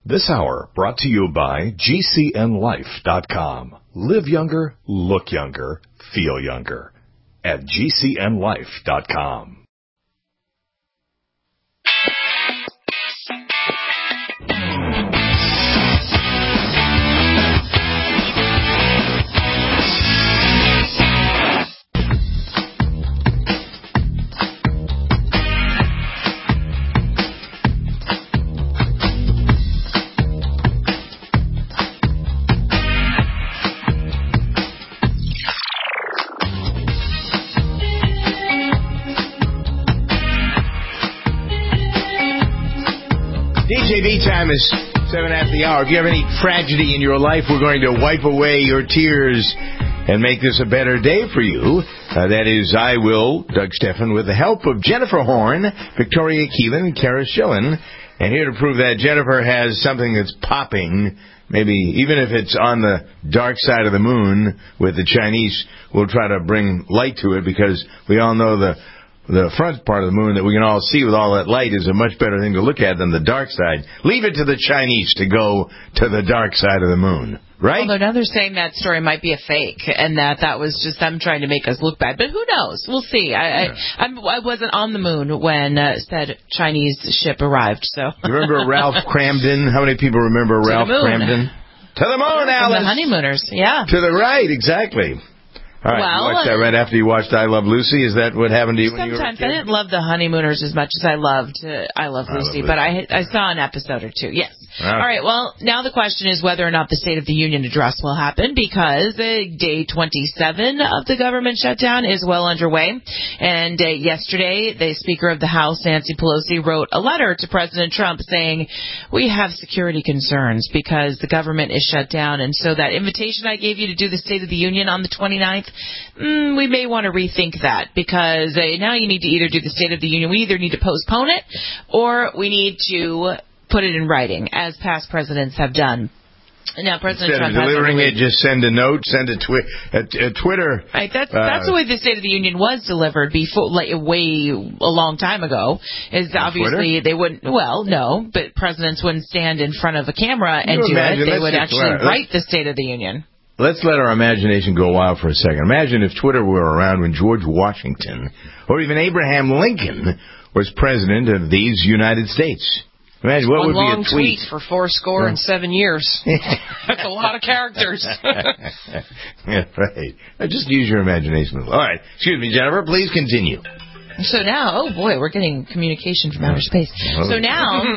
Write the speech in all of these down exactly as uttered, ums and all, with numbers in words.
This hour brought to you by G C N life dot com. Live younger, look younger, feel younger at G C N life dot com. J V time is seven after the hour. If you have any tragedy in your life, we're going to wipe away your tears and make this a better day for you. Uh, that is, I will, Doug Steffen, with the help of Jennifer Horn, Victoria Keelan, and Kara Schillen. And here to prove that Jennifer has something that's popping, maybe even if it's on the dark side of the moon with the Chinese, we'll try to bring light to it because we all know the The front part of the moon that we can all see with all that light is a much better thing to look at than the dark side. Leave it to the Chinese to go to the dark side of the moon, right? Although now they're saying that story might be a fake and that that was just them trying to make us look bad. But who knows? We'll see. I yeah. I, I'm, I wasn't on the moon when uh, said Chinese ship arrived. So you remember Ralph Cramden? How many people remember to Ralph Cramden? To the moon, Alice. The honeymooners, yeah. To the right, exactly. All right, well, you watched that right after you watched I Love Lucy? Is that what happened to you when you were a kid? Sometimes I didn't love the honeymooners as much as I loved uh, I Love I Lucy, love but I I saw an episode or two, yes. Okay. All right, well, now the question is whether or not the State of the Union address will happen because uh, day twenty-seven of the government shutdown is well underway. And uh, yesterday, the Speaker of the House, Nancy Pelosi, wrote a letter to President Trump saying, we have security concerns because the government is shut down. And so that invitation I gave you to do the State of the Union on the twenty-ninth, Mm, we may want to rethink that because uh, now you need to either do the State of the Union. We either need to postpone it or we need to put it in writing, as past presidents have done. Now, President Instead Trump of delivering really, it, just send a note, send a, twi- a, a Twitter. Right, that's, uh, that's the way the State of the Union was delivered before, like way a long time ago. Is obviously Twitter? They wouldn't. Well, no, but presidents wouldn't stand in front of a camera and do imagine, it. They would actually let's, write the State of the Union. Let's let our imagination go wild for a second. Imagine if Twitter were around when George Washington or even Abraham Lincoln was president of these United States. Imagine what One would be a long tweet. tweet for four score yeah. and seven years. That's a lot of characters. Yeah, right. Just use your imagination. All right. Excuse me, Jennifer. Please continue. So now, oh boy, we're getting communication from outer space. Oh. So now.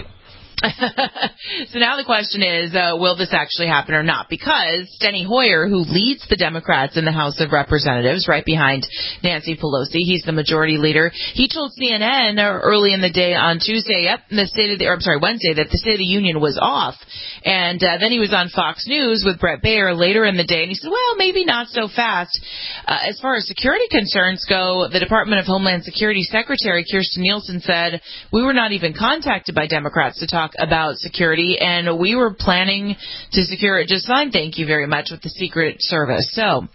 So now the question is, uh, will this actually happen or not? Because Steny Hoyer, who leads the Democrats in the House of Representatives, right behind Nancy Pelosi, he's the majority leader. He told C N N early in the day on Tuesday, yep, the State of the, or I'm sorry, Wednesday, that the State of the Union was off. And uh, then he was on Fox News with Brett Baer later in the day, and he said, well, maybe not so fast. Uh, as far as security concerns go, the Department of Homeland Security Secretary Kirstjen Nielsen said, we were not even contacted by Democrats to talk about security, and we were planning to secure it just fine, thank you very much, with the Secret Service. So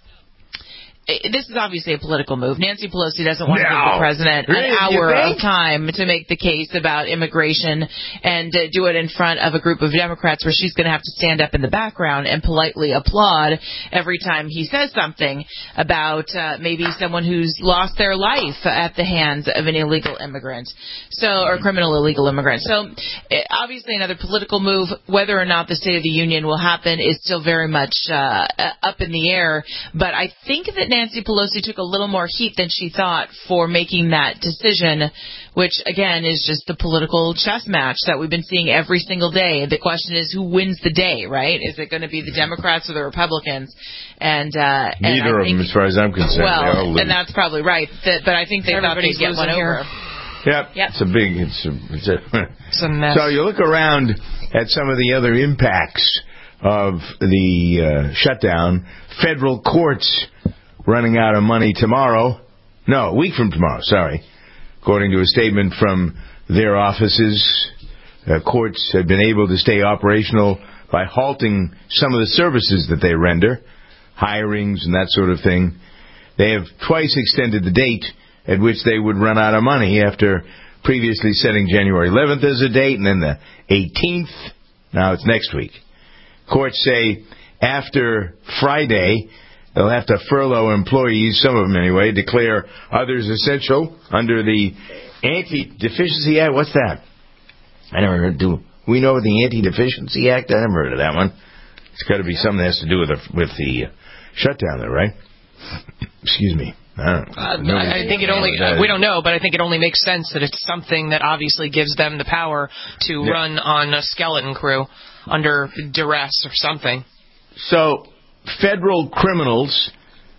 this is obviously a political move. Nancy Pelosi doesn't want no. to give the president an really? hour of time to make the case about immigration and uh, do it in front of a group of Democrats where she's going to have to stand up in the background and politely applaud every time he says something about uh, maybe someone who's lost their life at the hands of an illegal immigrant, so or criminal illegal immigrant. So obviously another political move. Whether or not the State of the Union will happen is still very much uh, up in the air, but I think that Nancy Pelosi took a little more heat than she thought for making that decision, which, again, is just the political chess match that we've been seeing every single day. The question is, who wins the day, right? Is it going to be the Democrats or the Republicans? And, uh, and Neither I of think, them, as far as I'm concerned. Well, and that's probably right. That, but I think they thought they'd get one over. Yep. yep. It's a big, it's a, it's a, it's a mess. So you look around at some of the other impacts of the uh, shutdown. Federal courts running out of money tomorrow. No, a week from tomorrow, sorry. According to a statement from their offices, uh, courts have been able to stay operational by halting some of the services that they render, hirings and that sort of thing. They have twice extended the date at which they would run out of money after previously setting January eleventh as a date and then the eighteenth. Now it's next week. Courts say after Friday, they'll have to furlough employees, some of them anyway, declare others essential under the Anti-Deficiency Act. What's that? I never heard. Do we know the Anti-Deficiency Act? I never heard of that one. It's got to be something that has to do with the, with the shutdown there, right? Excuse me. I don't know. Uh, I think it only, uh, we don't know, but I think it only makes sense that it's something that obviously gives them the power to yeah. run on a skeleton crew under duress or something. So, federal criminals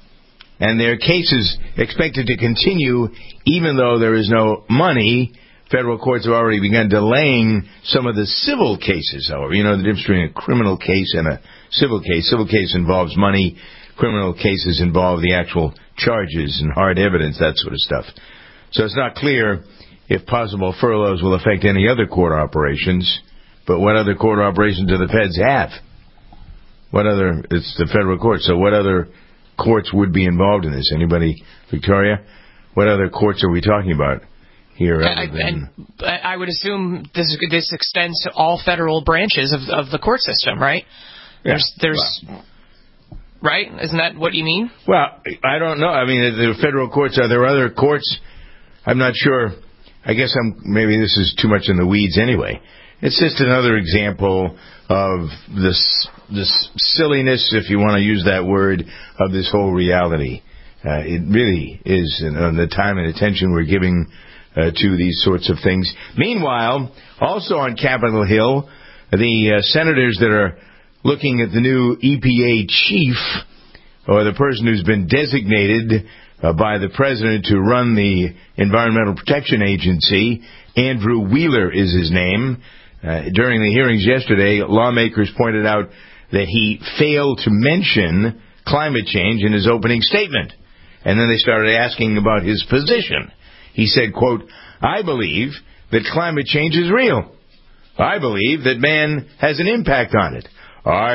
and their cases expected to continue even though there is no money. Federal courts have already begun delaying some of the civil cases, however. You know the difference between a criminal case and a civil case. Civil case involves money. Criminal cases involve the actual charges and hard evidence, that sort of stuff. So it's not clear if possible furloughs will affect any other court operations. But what other court operations do the feds have? What other, it's the federal court, so what other courts would be involved in this? Anybody, Victoria? What other courts are we talking about here? I, and I would assume this this extends to all federal branches of of the court system, right? Yeah. There's, there's, well, right? Isn't that what you mean? Well, I don't know. I mean, the federal courts, are there other courts? I'm not sure. I guess I'm, maybe this is too much in the weeds anyway. It's just another example of this this silliness, if you want to use that word, of this whole reality. Uh, it really is, uh, the time and attention we're giving uh, to these sorts of things. Meanwhile, also on Capitol Hill, the uh, senators that are looking at the new E P A chief, or the person who's been designated uh, by the president to run the Environmental Protection Agency, Andrew Wheeler is his name. Uh, during the hearings yesterday, lawmakers pointed out that he failed to mention climate change in his opening statement. And then they started asking about his position. He said, quote, "I believe that climate change is real. I believe that man has an impact on it. I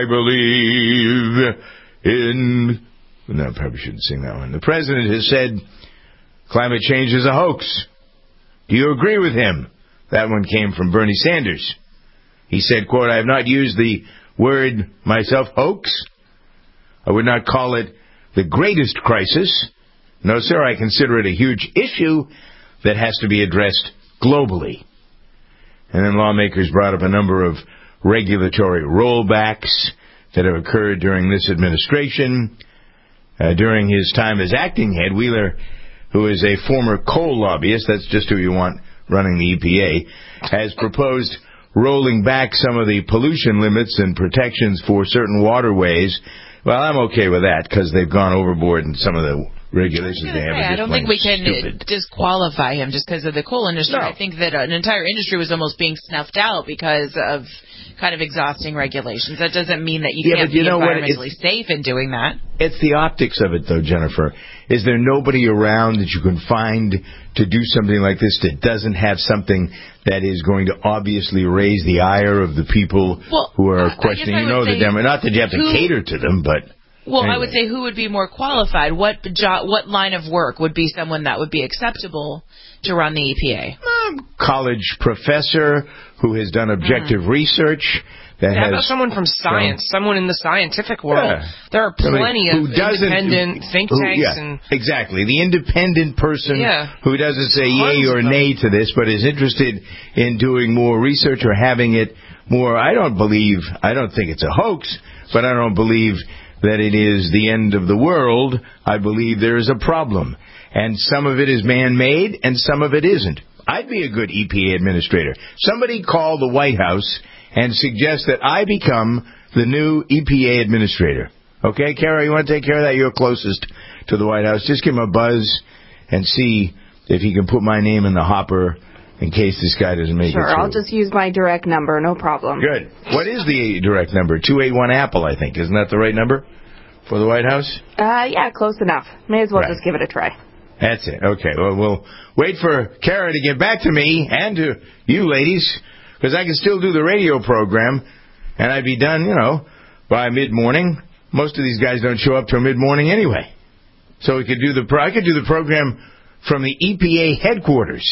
believe in..." No, I probably shouldn't sing that one. The president has said climate change is a hoax. Do you agree with him? That one came from Bernie Sanders. He said, quote, "I have not used the word myself, hoax. I would not call it the greatest crisis. No, sir, I consider it a huge issue that has to be addressed globally." And then lawmakers brought up a number of regulatory rollbacks that have occurred during this administration. Uh, during his time as acting head, Wheeler, who is a former coal lobbyist, that's just who you want running the E P A, has proposed rolling back some of the pollution limits and protections for certain waterways. Well, I'm okay with that because they've gone overboard in some of the regulations they have. Say, I don't think we can stupid. disqualify him just because of the coal industry. No. I think that an entire industry was almost being snuffed out because of kind of exhausting regulations. That doesn't mean that you yeah, can't but you be know environmentally what? safe in doing that. It's the optics of it, though, Jennifer. Is there nobody around that you can find to do something like this that doesn't have something that is going to obviously raise the ire of the people well, who are uh, questioning? You know, the demo. Not that you have to who, cater to them, but well, anyway. I would say who would be more qualified? What job? What line of work would be someone that would be acceptable to run the E P A? Um, college professor who has done objective mm. research. That How has, about someone from science, so, someone in the scientific world? Yeah. There are plenty I mean, of independent who, think who, tanks. Yeah, and exactly. The independent person yeah. who doesn't say Tons yay or nay to this, but is interested in doing more research or having it more. I don't believe, I don't think it's a hoax, but I don't believe that it is the end of the world. I believe there is a problem. And some of it is man-made and some of it isn't. I'd be a good E P A administrator. Somebody call the White House and suggest that I become the new E P A administrator. Okay, Kara, you want to take care of that? You're closest to the White House. Just give him a buzz and see if he can put my name in the hopper in case this guy doesn't make sure, it through. Sure, I'll just use my direct number, no problem. Good. What is the direct number? two eight one Apple, I think. Isn't that the right number for the White House? Uh, yeah, close enough. May as well right. just give it a try. That's it. Okay, well, we'll wait for Kara to get back to me and to you ladies, because I can still do the radio program, and I'd be done, you know, by mid-morning. Most of these guys don't show up till mid-morning anyway. So we could do the pro- I could do the program from the E P A headquarters. How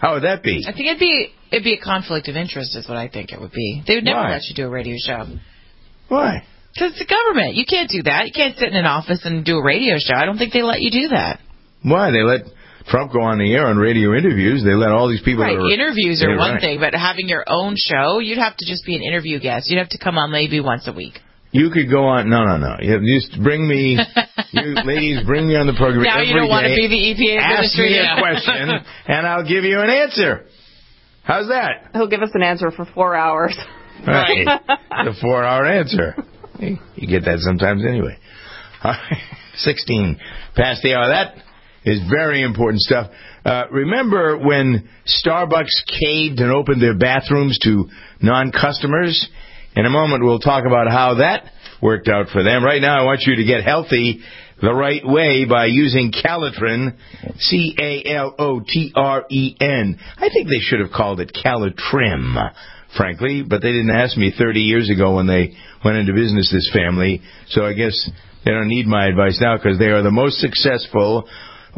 How would that be? I think it'd be it'd be a conflict of interest, is what I think it would be. They would never Why? let you do a radio show. Why? Because it's the government. You can't do that. You can't sit in an office and do a radio show. I don't think they let you do that. Why? They let Trump go on the air on radio interviews. They let all these people... Right, that are, interviews are yeah, one right. thing, but having your own show, you'd have to just be an interview guest. You'd have to come on maybe once a week. You could go on... No, no, no. You just bring me... you ladies, bring me on the program Now every you don't want to day. be the E P A Ask me administrator. a question, and I'll give you an answer. How's that? He'll give us an answer for four hours. Right. The four-hour answer. You get that sometimes anyway. sixteen past the hour. That is very important stuff. Uh, remember when Starbucks caved and opened their bathrooms to non-customers? In a moment, we'll talk about how that worked out for them. Right now, I want you to get healthy the right way by using Calitrin, C A L O T R E N. I think they should have called it Calitrim, frankly, but they didn't ask me thirty years ago when they went into business, this family. So I guess they don't need my advice now because they are the most successful,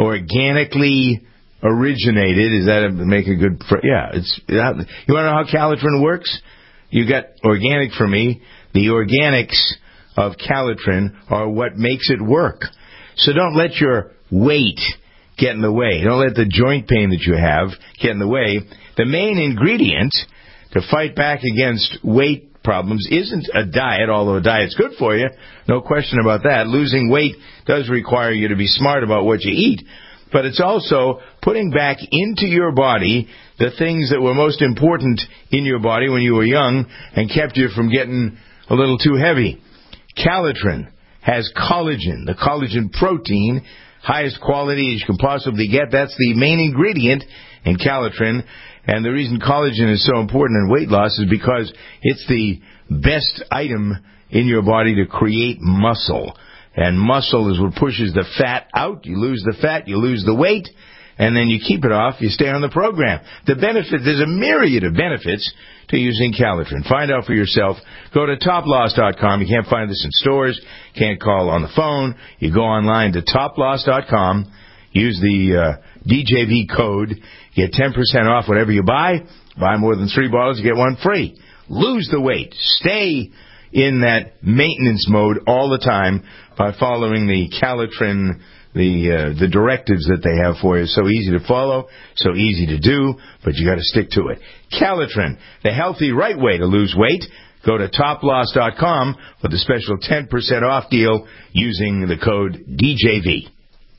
organically originated. Is that a, make a good... Fr- yeah. It's. You want to know how Calitrin works? You got organic for me. The organics of Calitrin are what makes it work. So don't let your weight get in the way. Don't let the joint pain that you have get in the way. The main ingredient to fight back against weight problems isn't a diet, although a diet's good for you. No question about that. Losing weight does require you to be smart about what you eat. But it's also putting back into your body the things that were most important in your body when you were young and kept you from getting a little too heavy. Calitrin has collagen, the collagen protein, highest quality as you can possibly get. That's the main ingredient in Calitrin. And the reason collagen is so important in weight loss is because it's the best item in your body to create muscle. And muscle is what pushes the fat out. You lose the fat, you lose the weight, and then you keep it off, you stay on the program. The benefit, there's a myriad of benefits to using Calitrin. Find out for yourself. Go to top loss dot com. You can't find this in stores. Can't call on the phone. You go online to top loss dot com. Use the uh, D J V code. Get ten percent off whatever you buy. Buy more than three bottles, you get one free. Lose the weight. Stay in that maintenance mode all the time by following the Calitrin, the uh, the directives that they have for you. So easy to follow, so easy to do, but you got to stick to it. Calitrin, the healthy right way to lose weight. Go to top loss dot com for the special ten percent off deal using the code D J V.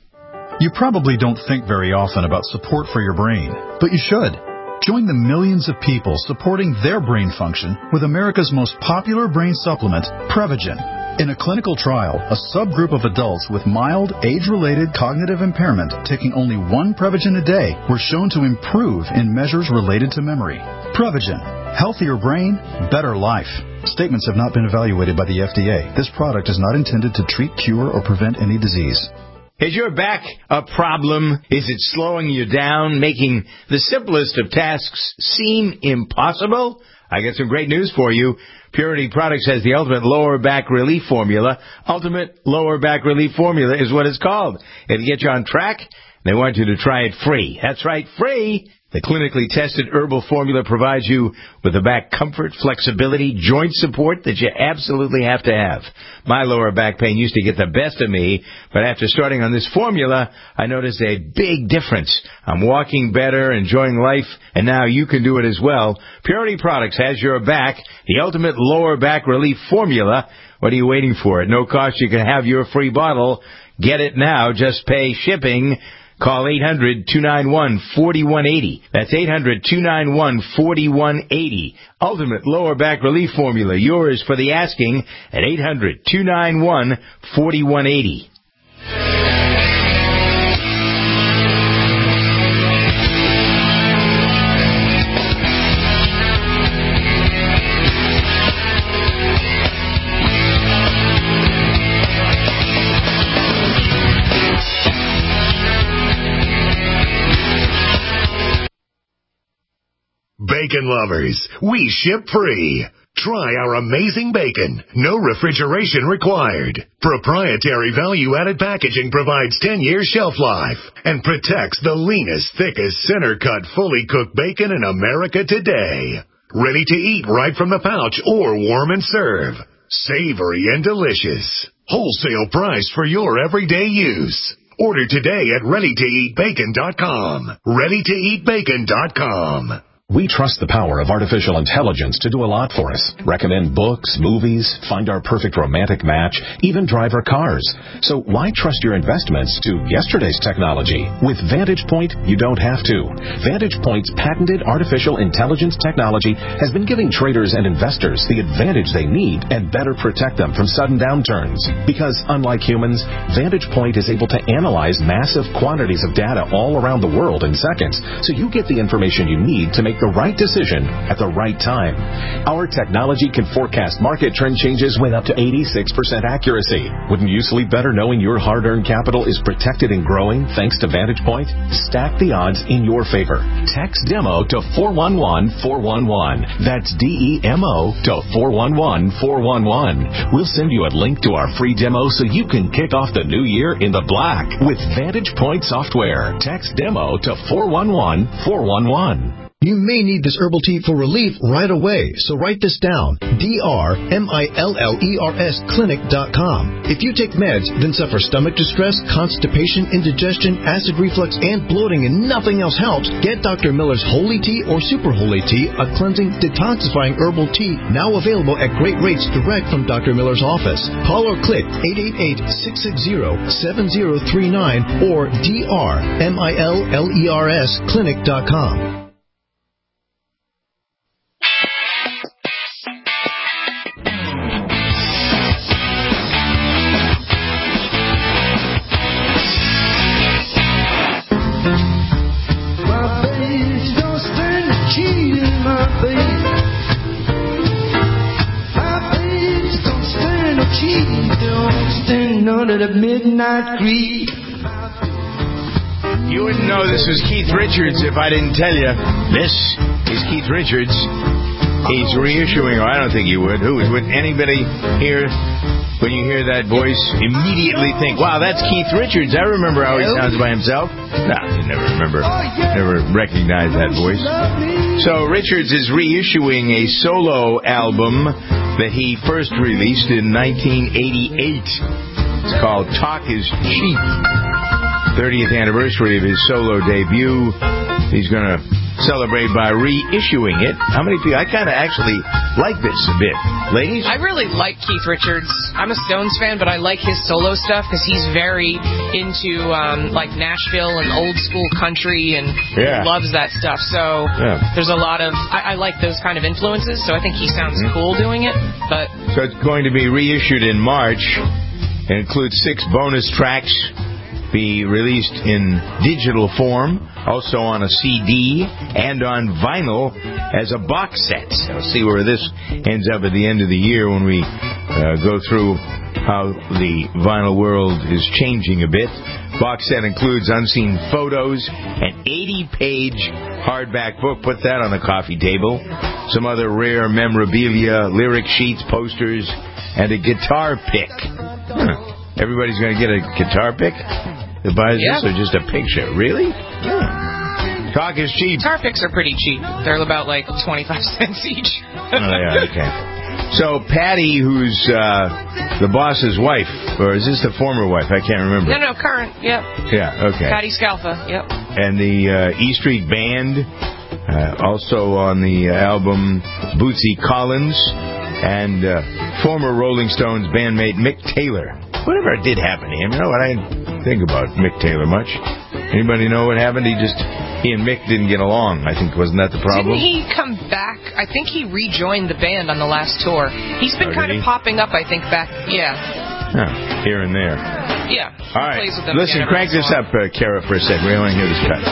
You probably don't think very often about support for your brain, but you should. Join the millions of people supporting their brain function with America's most popular brain supplement, Prevagen. In a clinical trial, a subgroup of adults with mild, age-related cognitive impairment taking only one Prevagen a day were shown to improve in measures related to memory. Prevagen. Healthier brain, better life. Statements have not been evaluated by the F D A. This product is not intended to treat, cure, or prevent any disease. Is your back a problem? Is it slowing you down, making the simplest of tasks seem impossible? I got some great news for you. Purity Products has the ultimate lower back relief formula. Ultimate lower back relief formula is what it's called. It'll get you on track. They want you to try it free. That's right, free. The clinically tested herbal formula provides you with the back comfort, flexibility, joint support that you absolutely have to have. My lower back pain used to get the best of me, but after starting on this formula, I noticed a big difference. I'm walking better, enjoying life, and now you can do it as well. Purity Products has your back, the ultimate lower back relief formula. What are you waiting for? At no cost, you can have your free bottle. Get it now. Just pay shipping. Call eight hundred, two nine one, four one eight zero. That's eight hundred, two nine one, four one eight zero. Ultimate Lower Back Relief Formula. Yours for the asking at eight hundred, two nine one, four one eight zero. Bacon lovers, we ship free. Try our amazing bacon. No refrigeration required. Proprietary value-added packaging provides ten years shelf life and protects the leanest, thickest, center-cut, fully cooked bacon in America today. Ready to eat right from the pouch or warm and serve. Savory and delicious. Wholesale price for your everyday use. Order today at ready to eat bacon dot com. ready to eat bacon dot com. We trust the power of artificial intelligence to do a lot for us. Recommend books, movies, find our perfect romantic match, even drive our cars. So why trust your investments to yesterday's technology? With Vantage Point, you don't have to. Vantage Point's patented artificial intelligence technology has been giving traders and investors the advantage they need and better protect them from sudden downturns. Because unlike humans, Vantage Point is able to analyze massive quantities of data all around the world in seconds, so you get the information you need to make the right decision at the right time. Our technology can forecast market trend changes with up to eighty-six percent accuracy. Wouldn't you sleep better knowing your hard-earned capital is protected and growing thanks to Vantage Point? Stack the odds in your favor. Text DEMO to four one one four one one. That's D E M O to four one one four one one. We'll send you a link to our free demo so you can kick off the new year in the black with Vantage Point software. Text DEMO to four one one four one one. You may need this herbal tea for relief right away, so write this down. D R M I L L E R S clinic dot com. If you take meds, then suffer stomach distress, constipation, indigestion, acid reflux, and bloating, and nothing else helps, get Doctor Miller's Holy Tea or Super Holy Tea, a cleansing, detoxifying herbal tea, now available at great rates direct from Doctor Miller's office. Call or click eight eight eight, six six zero, seven zero three nine or D R M I L L E R S clinic dot com. Under the midnight creek. You wouldn't know this is Keith Richards if I didn't tell you. This is Keith Richards. He's reissuing, or I don't think you would. Who would anybody here, when you hear that voice, immediately think, wow, that's Keith Richards. I remember how he sounds by himself. No, you never remember, never recognize that voice. So Richards is reissuing a solo album that he first released in nineteen eighty-eight. It's called Talk is Cheap. thirtieth anniversary of his solo debut. He's going to celebrate by reissuing it. How many people? I kind of actually like this a bit. Ladies? I really like Keith Richards. I'm a Stones fan, but I like his solo stuff because he's very into um, like Nashville and old school country and yeah. loves that stuff. So yeah. there's a lot of, I, I like those kind of influences, so I think he sounds mm-hmm. cool doing it. But So it's going to be reissued in March. It includes six bonus tracks, be released in digital form, also on a C D and on vinyl as a box set. So we'll see where this ends up at the end of the year when we uh, go through how the vinyl world is changing a bit. Box set includes unseen photos, an eighty-page hardback book. Put that on the coffee table. Some other rare memorabilia, lyric sheets, posters, and a guitar pick. Huh. Everybody's going to get a guitar pick that buys yeah. this, or just a picture? Really? Yeah. Talk is cheap. Guitar picks are pretty cheap. They're about like twenty-five cents each. Oh, yeah, okay. So Patty, who's uh, the boss's wife, or is this the former wife? I can't remember. No, no, current, yep. Yeah, okay. Patty Scalfa, yep. And the uh, E Street Band, uh, also on the album Bootsy Collins, and uh, former Rolling Stones bandmate Mick Taylor. Whatever did happen to him, you know what? I didn't think about Mick Taylor much. Anybody know what happened? He just, he and Mick didn't get along. I think, wasn't that the problem? Didn't he come back? I think he rejoined the band on the last tour. He's been Oh, kind did of he? popping up, I think, back, yeah. Huh, here and there. Yeah. All right. Plays with them Listen, again every crank once this in a up, uh, Kara, for a sec. We only hear this cut.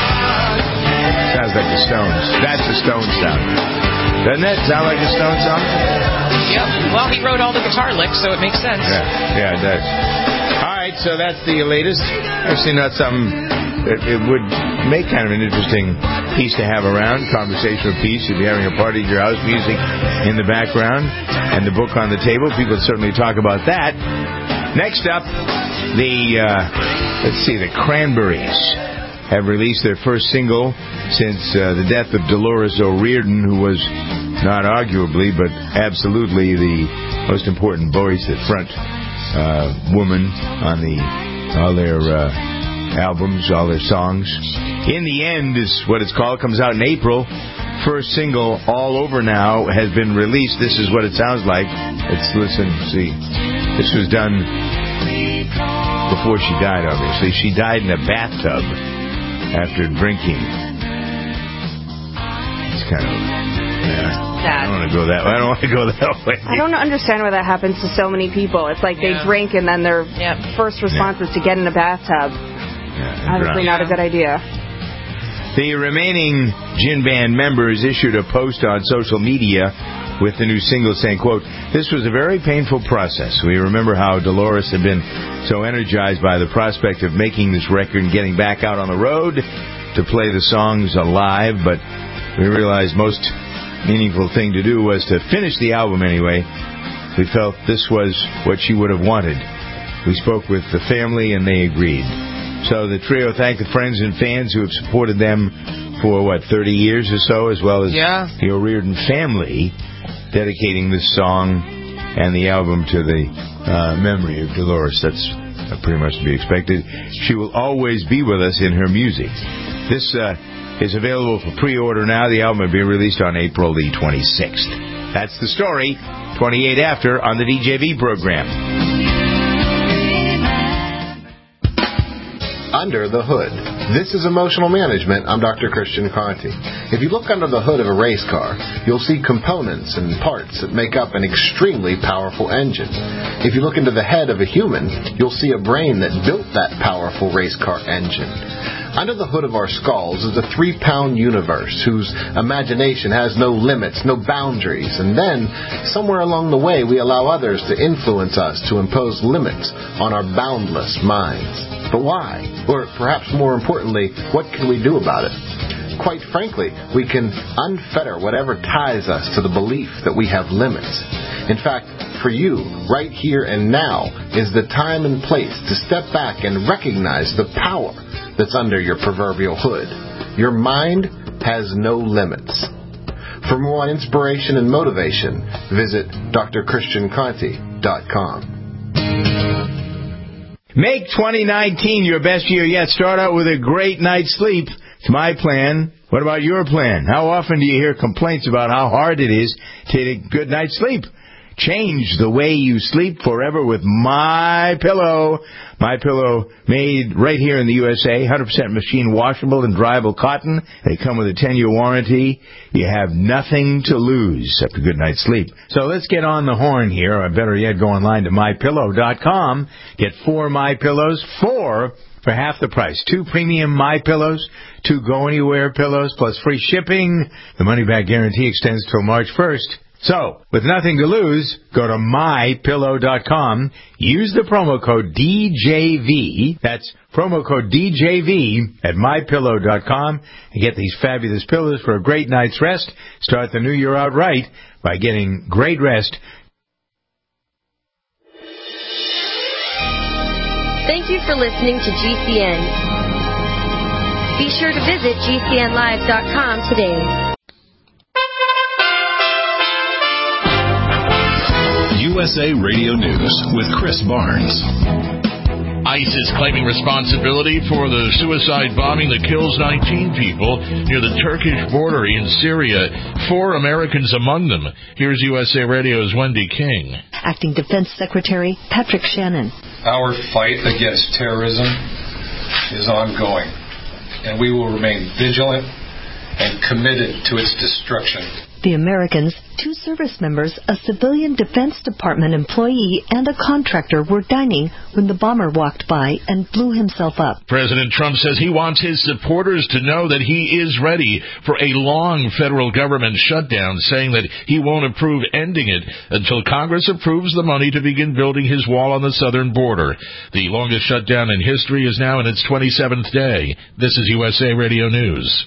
Sounds like the Stones. That's the Stones sound. Doesn't it sound like a Stones song? Yep. Well, he wrote all the guitar licks, so it makes sense. Yeah, yeah, it does. All right, so that's the latest. Actually, not something it, it would make kind of an interesting piece to have around, conversational piece. If you're having a party at your house, music in the background, and the book on the table, people certainly talk about that. Next up, the, uh, let's see, the Cranberries have released their first single since uh, the death of Dolores O'Riordan, who was not arguably, but absolutely the most important voice at front uh, woman on the all their uh, albums, all their songs. In the End is what it's called. Comes out in April. First single, All Over Now, has been released. This is what it sounds like. Let's listen, see. This was done before she died, obviously. She died in a bathtub after drinking. It's kind of... Yeah. I don't want to go that way. I don't want to go that way. I don't understand why that happens to so many people. It's like they yeah. drink and then their yep. first response yeah. is to get in a bathtub. Yeah, Obviously not a good idea. The remaining Gin Band members issued a post on social media with the new single saying, quote, "This was a very painful process. We remember how Dolores had been so energized by the prospect of making this record and getting back out on the road to play the songs alive, but we realized most meaningful thing to do was to finish the album anyway. We felt this was what she would have wanted. We spoke with the family and they agreed." So the trio thanked the friends and fans who have supported them for, what, thirty years or so, as well as yeah. the O'Riordan family, dedicating this song and the album to the uh, memory of Dolores. That's uh, pretty much to be expected. She will always be with us in her music. This uh, is available for pre-order now. The album will be released on April the twenty-sixth. That's the story. twenty-eight after on the D J V program. Under the Hood. This is Emotional Management. I'm Doctor Christian Conti. If you look under the hood of a race car, you'll see components and parts that make up an extremely powerful engine. If you look into the head of a human, you'll see a brain that built that powerful race car engine. Under the hood of our skulls is a three-pound universe whose imagination has no limits, no boundaries, and then, somewhere along the way, we allow others to influence us to impose limits on our boundless minds. But why? Or perhaps more importantly, what can we do about it? Quite frankly, we can unfetter whatever ties us to the belief that we have limits. In fact, for you, right here and now, is the time and place to step back and recognize the power that's under your proverbial hood. Your mind has no limits. For more inspiration and motivation, visit D R Christian Conti dot com. Make twenty nineteen your best year yet. Start out with a great night's sleep. It's my plan. What about your plan? How often do you hear complaints about how hard it is to get a good night's sleep? Change the way you sleep forever with MyPillow. MyPillow, made right here in the U S A, one hundred percent machine washable and dryable cotton. They come with a ten-year warranty. You have nothing to lose except a good night's sleep. So let's get on the horn here, or better yet, go online to My Pillow dot com. Get four MyPillows, four for half the price. Two premium MyPillows, two go-anywhere pillows, plus free shipping. The money-back guarantee extends till March first. So, with nothing to lose, go to My Pillow dot com, use the promo code D J V, that's promo code D J V at My Pillow dot com, and get these fabulous pillows for a great night's rest. Start the new year out right by getting great rest. Thank you for listening to G C N. Be sure to visit G C N live dot com today. U S A Radio News with Chris Barnes. ICE is claiming responsibility for the suicide bombing that kills nineteen people near the Turkish border in Syria, four Americans among them. Here's U S A Radio's Wendy King. Acting Defense Secretary Patrick Shannon. Our fight against terrorism is ongoing, and we will remain vigilant and committed to its destruction. The Americans, two service members, a civilian Defense Department employee, and a contractor were dining when the bomber walked by and blew himself up. President Trump says he wants his supporters to know that he is ready for a long federal government shutdown, saying that he won't approve ending it until Congress approves the money to begin building his wall on the southern border. The longest shutdown in history is now in its twenty-seventh day. This is U S A Radio News.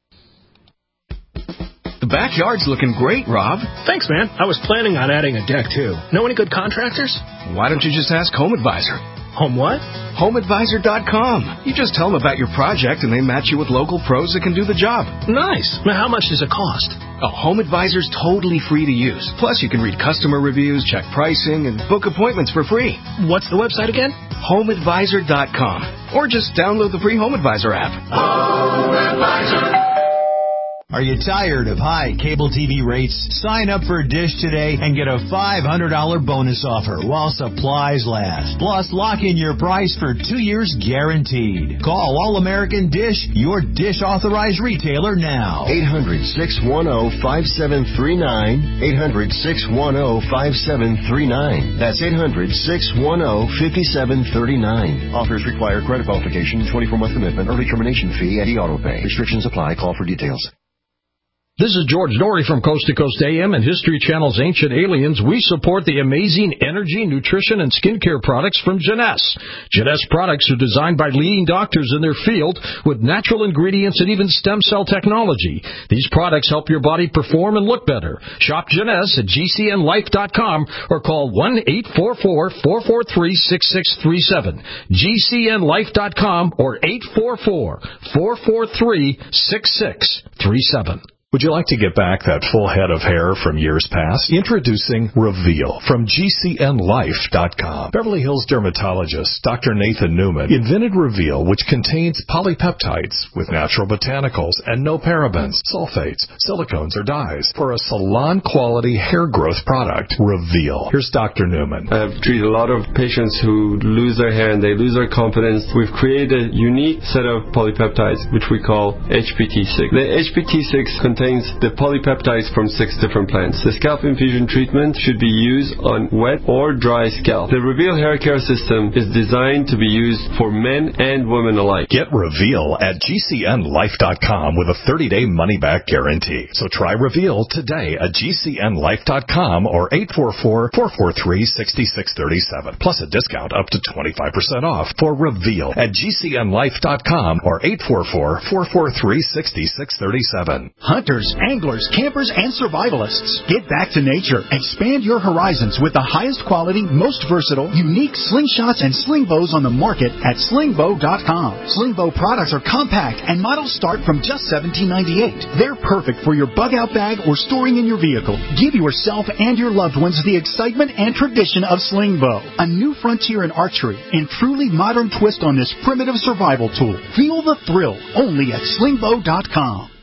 The backyard's looking great, Rob. Thanks, man. I was planning on adding a deck, too. Know any good contractors? Why don't you just ask Home Advisor? Home what? home advisor dot com. You just tell them about your project, and they match you with local pros that can do the job. Nice. Now, how much does it cost? Oh, Home Advisor's totally free to use. Plus, you can read customer reviews, check pricing, and book appointments for free. What's the website again? home advisor dot com. Or just download the free Home Advisor app. Home Advisor. Are you tired of high cable T V rates? Sign up for Dish today and get a five hundred dollars bonus offer while supplies last. Plus, lock in your price for two years guaranteed. Call All-American Dish, your Dish authorized retailer now. eight hundred, six one zero, five seven three nine. eight hundred, six one zero, five seven three nine. That's eight hundred, six one zero, five seven three nine. Offers require credit qualification, twenty-four month commitment, early termination fee, and e-auto pay. Restrictions apply. Call for details. This is George Norrie from Coast to Coast A M and History Channel's Ancient Aliens. We support the amazing energy, nutrition, and skincare products from Jeunesse. Jeunesse products are designed by leading doctors in their field with natural ingredients and even stem cell technology. These products help your body perform and look better. Shop Jeunesse at G C N life dot com or call one eight four four, four four three, six six three seven. G C N life dot com or eight four four, four four three, six six three seven. Would you like to get back that full head of hair from years past? Introducing Reveal from G C N life dot com. Beverly Hills dermatologist Doctor Nathan Newman invented Reveal, which contains polypeptides with natural botanicals and no parabens, sulfates, silicones, or dyes for a salon-quality hair growth product. Reveal. Here's Doctor Newman. I've treated a lot of patients who lose their hair and they lose their confidence. We've created a unique set of polypeptides, which we call H P T six. The H P T six contains the polypeptides from six different plants. The scalp infusion treatment should be used on wet or dry scalp. The Reveal hair care system is designed to be used for men and women alike. Get Reveal at G C N life dot com with a thirty day money-back guarantee. So try Reveal today at G C N life dot com or eight four four, four four three, six six three seven. Plus a discount up to twenty-five percent off for Reveal at G C N life dot com or eight four four, four four three, six six three seven. Hunters, anglers, campers, and survivalists. Get back to nature. Expand your horizons with the highest quality, most versatile, unique slingshots and sling bows on the market at sling bow dot com. Sling bow products are compact and models start from just seventeen ninety-eight. They're perfect for your bug out bag or storing in your vehicle. Give yourself and your loved ones the excitement and tradition of sling bow, a new frontier in archery and truly modern twist on this primitive survival tool. Feel the thrill only at sling bow dot com.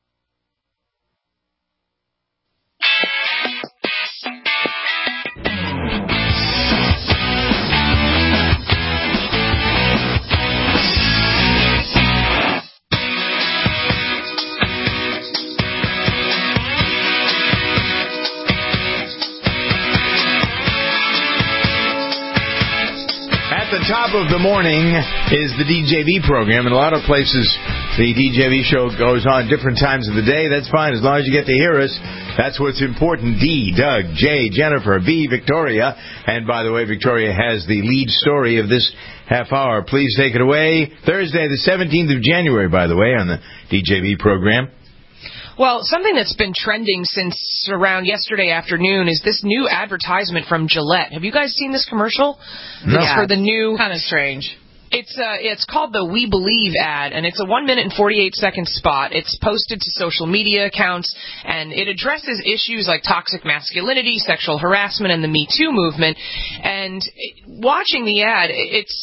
At the top of the morning is the D J V program. In a lot of places, the D J V show goes on different times of the day. That's fine as long as you get to hear us. That's what's important. D, Doug, J, Jennifer, V, Victoria. And by the way, Victoria has the lead story of this half hour. Please take it away. Thursday, the seventeenth of January, by the way, on the D J V program. Well, something that's been trending since around yesterday afternoon is this new advertisement from Gillette. Have you guys seen this commercial? No. It's for the new... Kind of strange. It's uh, it's called the We Believe ad, and it's a one minute and forty-eight second spot. It's posted to social media accounts, and it addresses issues like toxic masculinity, sexual harassment, and the Me Too movement. And watching the ad, it's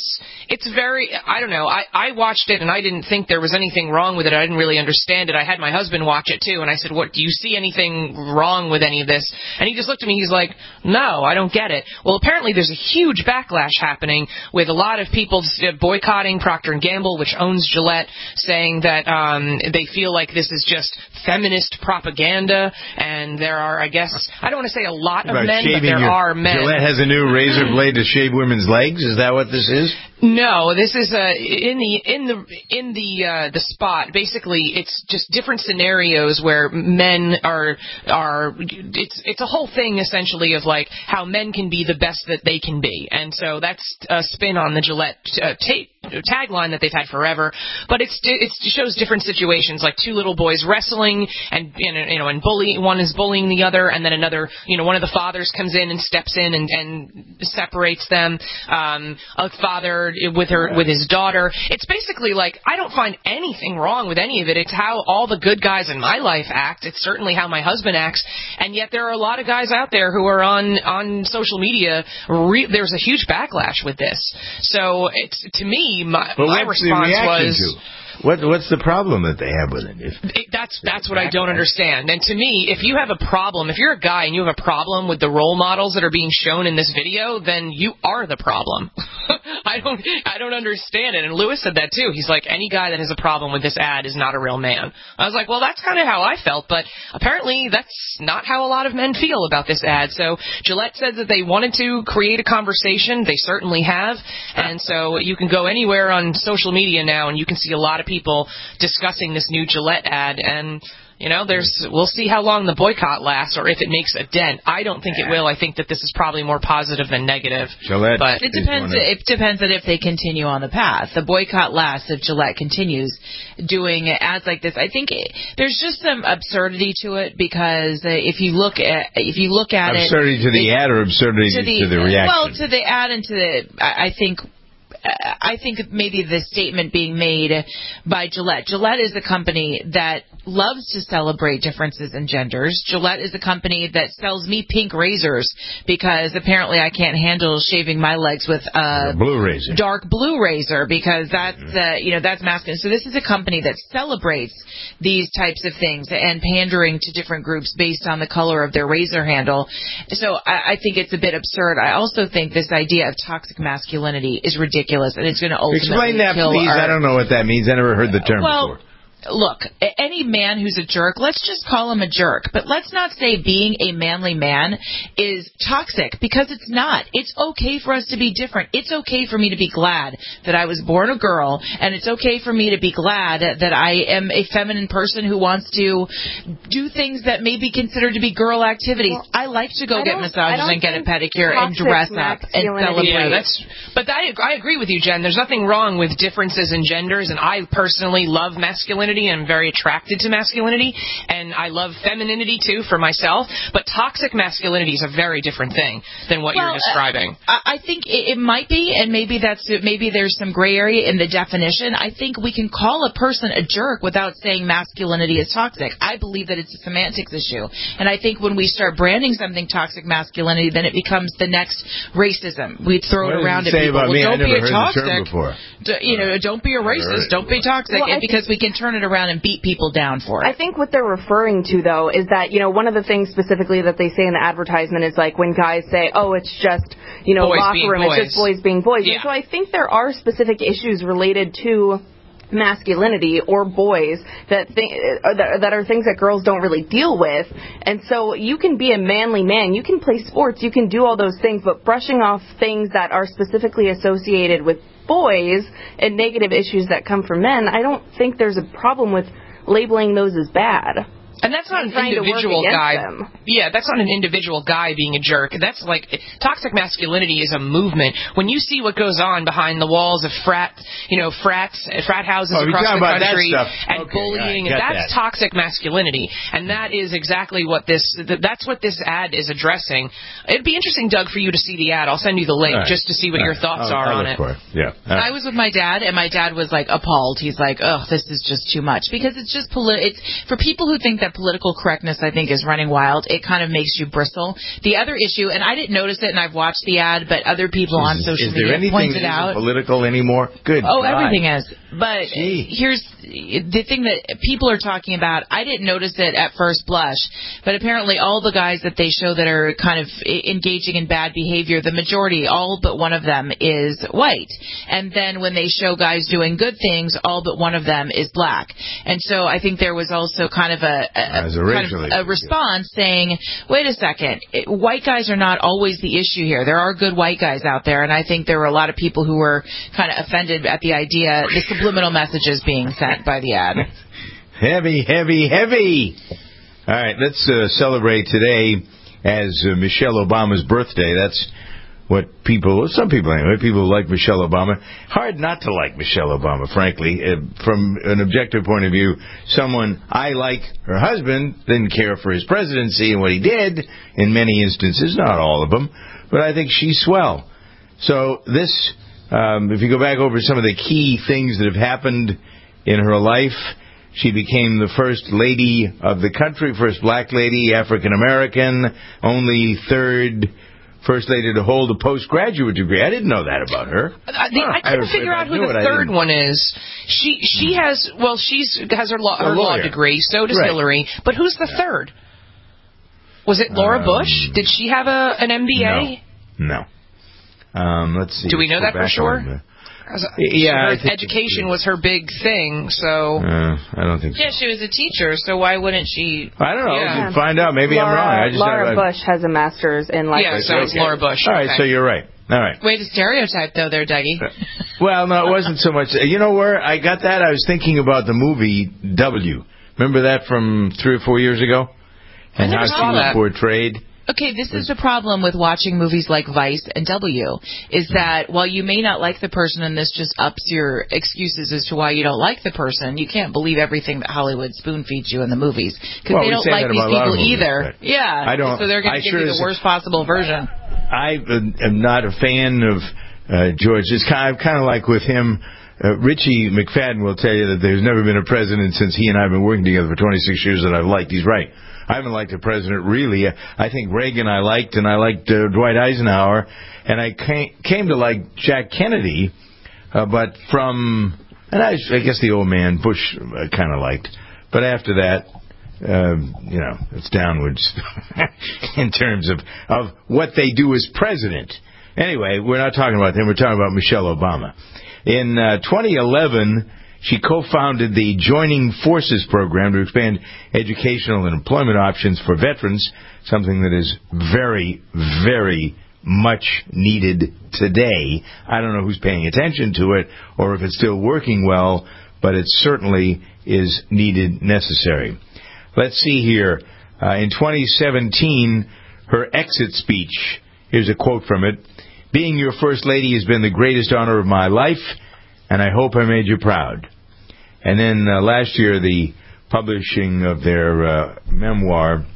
It's very, I don't know, I, I watched it and I didn't think there was anything wrong with it. I didn't really understand it. I had my husband watch it too, and I said, what, do you see anything wrong with any of this? And he just looked at me, he's like, no, I don't get it. Well, apparently there's a huge backlash happening with a lot of people boycotting Procter and Gamble, which owns Gillette, saying that um, they feel like this is just feminist propaganda, and there are, I guess, I don't want to say a lot of About men, but there your, are men. Gillette has a new razor blade to shave women's legs? Is that what this is? No, this is uh, in the in the in the uh, the spot. Basically, it's just different scenarios where men are are. It's it's a whole thing essentially of like how men can be the best that they can be, and so that's a spin on the Gillette uh, tape. tagline that they've had forever, but it's it shows different situations, like two little boys wrestling, and you know, and bully one is bullying the other, and then another, you know, one of the fathers comes in and steps in and, and separates them. Um, a father with her with his daughter. It's basically like, I don't find anything wrong with any of it. It's how all the good guys in my life act. It's certainly how my husband acts, and yet there are a lot of guys out there who are on on social media. Re- there's a huge backlash with this. So it's to me. My, but my what's response the reaction was, to? What, what's the problem that they have with it? If, it that's that's what I don't understand. And to me, if you have a problem, if you're a guy and you have a problem with the role models that are being shown in this video, then you are the problem. I don't I don't understand it. And Lewis said that too. He's like, any guy that has a problem with this ad is not a real man. I was like, well, that's kind of how I felt, but apparently that's not how a lot of men feel about this ad. So Gillette said that they wanted to create a conversation. They certainly have. And so you can go anywhere on social media now and you can see a lot of people discussing this new Gillette ad, and you know, there's we'll see how long the boycott lasts or if it makes a dent. I don't think it will. I think that this is probably more positive than negative. Gillette, but it depends. It depends on if they continue on the path. The boycott lasts if Gillette continues doing ads like this. I think it, there's just some absurdity to it, because uh, if you look at if you look at absurdity it, to the it, ad or absurdity to the, to the reaction. Well, to the ad and to the I, I think. I think maybe the statement being made by Gillette. Gillette is a company that loves to celebrate differences in genders. Gillette is a company that sells me pink razors because apparently I can't handle shaving my legs with a, a blue razor, dark blue razor, because that's uh, you know that's masculine. So this is a company that celebrates these types of things and pandering to different groups based on the color of their razor handle. So I, I think it's a bit absurd. I also think this idea of toxic masculinity is ridiculous. And it's going to ultimately Explain that, kill please. Our... I don't know what that means. I never heard the term well, before. Look, any man who's a jerk, let's just call him a jerk. But let's not say being a manly man is toxic, because it's not. It's okay for us to be different. It's okay for me to be glad that I was born a girl, and it's okay for me to be glad that I am a feminine person who wants to do things that may be considered to be girl activities. Well, I like to go get massages and get a pedicure and dress up and celebrate. Yeah, that's, but I, I agree with you, Jen. There's nothing wrong with differences in genders, and I personally love masculinity. And I'm very attracted to masculinity, and I love femininity too for myself, but toxic masculinity is a very different thing than what well, you're describing. Uh, I think it, it might be, and maybe that's maybe there's some gray area in the definition. I think we can call a person a jerk without saying masculinity is toxic. I believe that it's a semantics issue, and I think when we start branding something toxic masculinity, then it becomes the next racism. We throw what it around at people. About well, me? don't I never be a heard toxic. The term before. D- you know, don't be a racist. Don't be toxic, well, and because we can turn it around and beat people down for it. I think what they're referring to, though, is that, you know, one of the things specifically that they say in the advertisement is like when guys say, oh, it's just, you know, boys locker room, boys. it's just boys being boys. Yeah. And so I think there are specific issues related to masculinity or boys that th- that are things that girls don't really deal with. And so you can be a manly man, you can play sports, you can do all those things, but brushing off things that are specifically associated with boys and negative issues that come from men, I don't think there's a problem with labeling those as bad. And that's not an individual guy. Them. Yeah, that's not an individual guy being a jerk. That's like, toxic masculinity is a movement. When you see what goes on behind the walls of frat, you know, frats, frat houses oh, across the country, and okay, bullying, right, that's that. toxic masculinity. And that is exactly what this, that's what this ad is addressing. It'd be interesting, Doug, for you to see the ad. I'll send you the link right. just to see what All your thoughts right. are I'll, on I'll it. it. Yeah. Right. I was with my dad, and my dad was like appalled. He's like, "Oh, this is just too much," because it's just poli- It's for people who think that political correctness, I think, is running wild. It kind of makes you bristle. The other issue, and I didn't notice it, and I've watched the ad, but other people on social is there media pointed that out. Is political anymore? Good. Oh, God. everything is. But Gee. here's the thing that people are talking about. I didn't notice it at first blush, but apparently all the guys that they show that are kind of engaging in bad behavior, the majority, all but one of them is white. And then when they show guys doing good things, all but one of them is black. And so I think there was also kind of a, a, As a, kind of a response saying, wait a second, it, white guys are not always the issue here. There are good white guys out there, and I think there were a lot of people who were kind of offended at the idea, the subliminal messages being sent by the ad. Heavy, heavy, heavy. All right, let's uh, celebrate today as uh, Michelle Obama's birthday. That's what people, some people anyway, people like Michelle Obama. Hard not to like Michelle Obama, frankly. Uh, from an objective point of view, someone I like, her husband, didn't care for his presidency and what he did in many instances, not all of them, but I think she's swell. So this, um, if you go back over some of the key things that have happened in her life, she became the first lady of the country, first black lady, African American, only third first lady to hold a postgraduate degree. I didn't know that about her. I, the, I couldn't I, figure out who the it, third one is. She she has well, she's has her law, her law degree. So does right. Hillary. But who's the yeah. third? Was it Laura um, Bush? Did she have a an M B A? No. no. Um, let's see. Do we know that for sure? On, uh, yeah, her education was her big thing, so... Uh, I don't think so. Yeah, she was a teacher, so why wouldn't she... I don't know. Yeah. Find out. Maybe Laura, I'm wrong. I just Laura have, Bush has a master's in life. Yeah, so it's okay. Laura Bush. All right, okay. so you're right. All right. Way to stereotype, though, there, Dougie. Well, no, it wasn't so much. You know where I got that? I was thinking about the movie W. Remember that from three or four years ago? And I never how saw she was that. portrayed? Okay, this is the problem with watching movies like Vice and W, is that while you may not like the person, and this just ups your excuses as to why you don't like the person, you can't believe everything that Hollywood spoon feeds you in the movies. Because well, they we don't like these people movies, either. Yeah, I don't, so they're going to give sure you the worst possible version. I am not a fan of uh, George. It's kind of, kind of like with him. Uh, Richie McFadden will tell you that there's never been a president since he and I have been working together for twenty-six years that I've liked. He's right. I haven't liked a president really. I think Reagan I liked, and I liked uh, Dwight Eisenhower, and I came, came to like Jack Kennedy, uh, but from, and I, I guess the old man Bush uh, kind of liked, but after that, um, you know, it's downwards in terms of, of what they do as president. Anyway, we're not talking about them. We're talking about Michelle Obama. In uh, twenty eleven, she co-founded the Joining Forces program to expand educational and employment options for veterans, something that is very, very much needed today. I don't know who's paying attention to it or if it's still working well, but it certainly is needed, necessary. Let's see here. Uh, in twenty seventeen, her exit speech, here's a quote from it. "Being your first lady has been the greatest honor of my life, and I hope I made you proud." And then uh, last year, the publishing of their uh, memoir,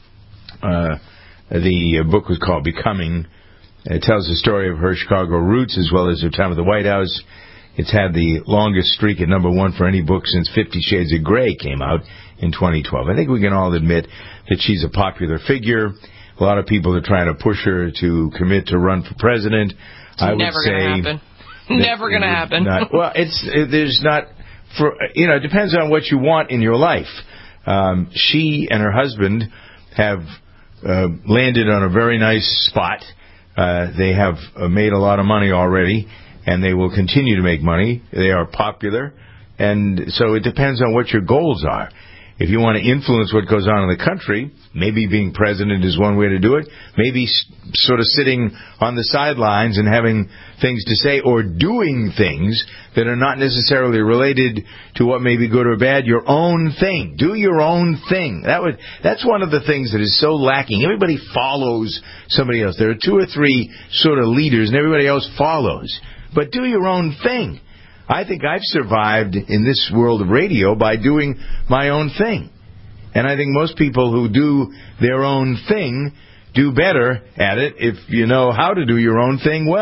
uh, the book was called Becoming. It tells the story of her Chicago roots as well as her time at the White House. It's had the longest streak at number one for any book since Fifty Shades of Grey came out in twenty twelve. I think we can all admit that she's a popular figure. A lot of people are trying to push her to commit to run for president. It's I would never say gonna happen. Never going to happen. Not, well, it's it, there's not for you know. It depends on what you want in your life. Um, she and her husband have uh, landed on a very nice spot. Uh, they have uh, made a lot of money already, and they will continue to make money. They are popular, and so it depends on what your goals are. If you want to influence what goes on in the country, maybe being president is one way to do it. Maybe s- sort of sitting on the sidelines and having things to say or doing things that are not necessarily related to what may be good or bad. Your own thing. Do your own thing. That would, that's one of the things that is so lacking. Everybody follows somebody else. There are two or three sort of leaders and everybody else follows. But do your own thing. I think I've survived in this world of radio by doing my own thing. And I think most people who do their own thing do better at it if you know how to do your own thing well.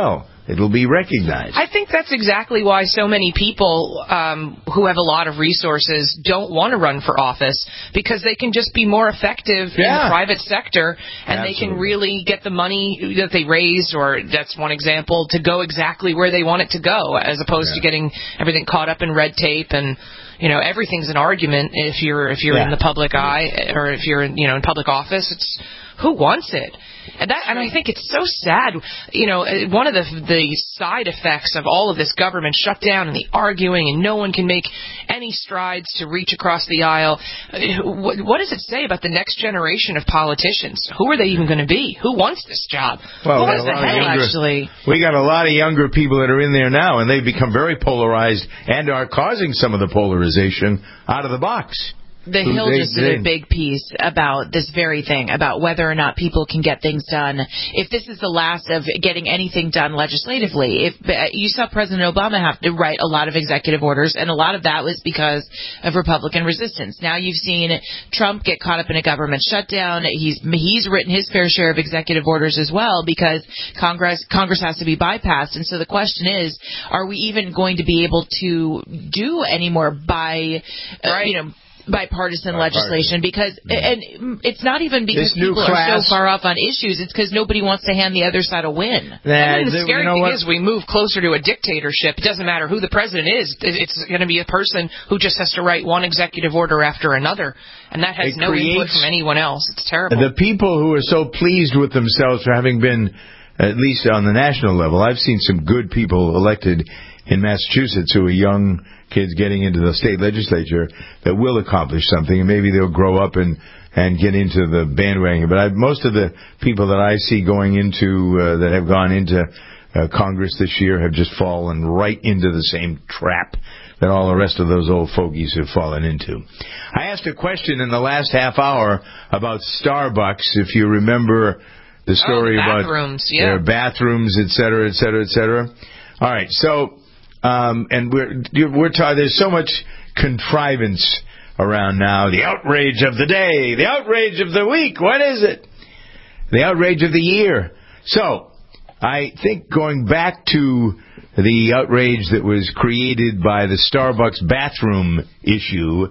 It'll be recognized. I think that's exactly why so many people um, who have a lot of resources don't want to run for office, because they can just be more effective Yeah. in the private sector, and Absolutely. they can really get the money that they raised, or that's one example, to go exactly where they want it to go, as opposed Yeah. to getting everything caught up in red tape. And you know, everything's an argument if you're if you're Yeah. in the public eye, or if you're in, you know, in public office. It's who wants it? And that, and I think it's so sad. You know, one of the the side effects of all of this government shutdown and the arguing, and no one can make any strides to reach across the aisle. What, what does it say about the next generation of politicians? Who are they even going to be? Who wants this job? Well, Who we wants got a the lot of head, younger- actually? We got a lot of younger people that are in there now, and they've become very polarized and are causing some of the polarization out of the box. The Hill They- just did they- a big piece about this very thing, about whether or not people can get things done. If this is the last of getting anything done legislatively, if uh, you saw President Obama have to write a lot of executive orders, and a lot of that was because of Republican resistance. Now you've seen Trump get caught up in a government shutdown. He's he's written his fair share of executive orders as well, because Congress Congress has to be bypassed. And so the question is, are we even going to be able to do any more by, uh, Right. you know, bipartisan Bipartisan. legislation? Because and it's not even because This new people are class- so far off on issues. It's because nobody wants to hand the other side a win. Nah, And the they- scary you know thing what? is, we move closer to a dictatorship. It doesn't matter who the president is. It's going to be a person who just has to write one executive order after another, and that has It no input creates- from anyone else. It's terrible. The people who are so pleased with themselves for having been, at least on the national level, I've seen some good people elected in Massachusetts who are young kids getting into the state legislature that will accomplish something, and maybe they'll grow up and, and get into the bandwagon. But I, most of the people that I see going into, uh, that have gone into uh, Congress this year have just fallen right into the same trap that all the rest of those old fogies have fallen into. I asked a question in the last half hour about Starbucks, if you remember the story oh, the about bathrooms, yeah. their bathrooms, et cetera, et cetera, et cetera. All right, so, um, and we're, we're talking, there's so much contrivance around now. The outrage of the day, the outrage of the week, what is it? The outrage of the year. So, I think going back to the outrage that was created by the Starbucks bathroom issue,